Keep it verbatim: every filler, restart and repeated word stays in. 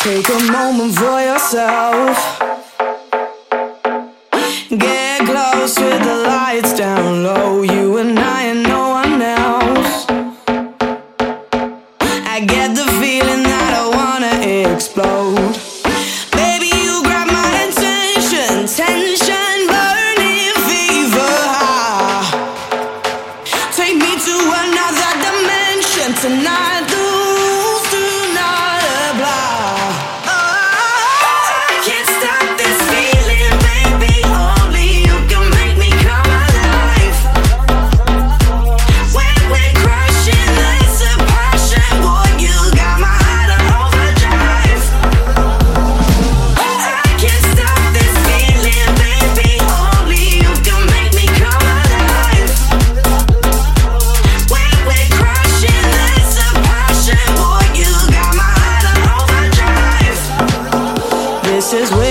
Take a moment for yourself. Get close with the lights down low. You and I and no one else. I get the feeling that I wanna explode. Baby, you grab my attention. Tension, burning fever high. Take me to another dimension tonight. Lose, do not apply. This is